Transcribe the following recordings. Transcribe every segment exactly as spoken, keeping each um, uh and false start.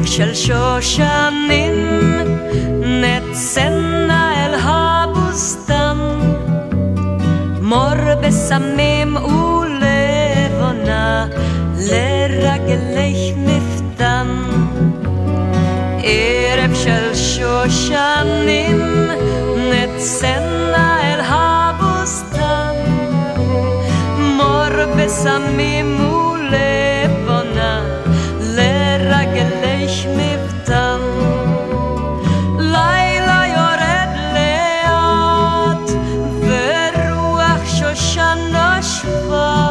של שושנים נצאנה אל הבוסתן, מור בסמים ולבונה לרגלך מפתן. ערב של שושנים נצאנה אל הבוסתן, מור בסמים ולבונה לרגלך מפתן. לילה יורד לאט ורוח שושן נשבה,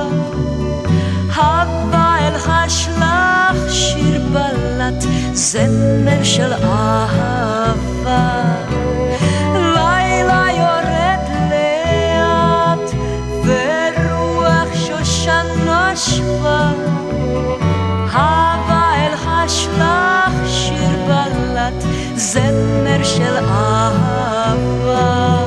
הווה אל השלח שיר בלט, זמר של אהבה. לילה יורד לאט ורוח שושן נשבה, הווה אל השלח שיר בלט, זמר של אהבה.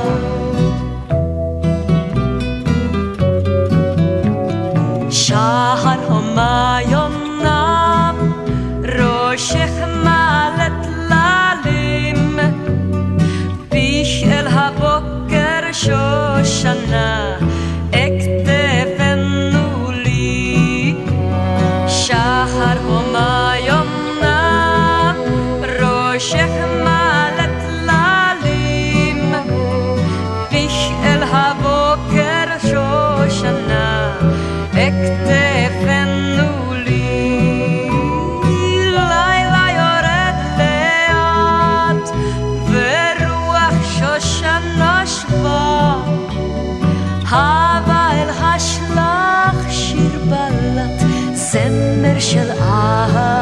שחר הומה יונה ראשך מעלה טללים, פיך אל הבוקר שושנה אכתבנו לי. שחר הומה יונה ראשך מעלה טללים, פיך אל הבוקר שושנה אכתבנו לי. לילה יורד לאט ורוח שושן נשבה, הווה אל השלח שיר בלט, זמר של אהבה.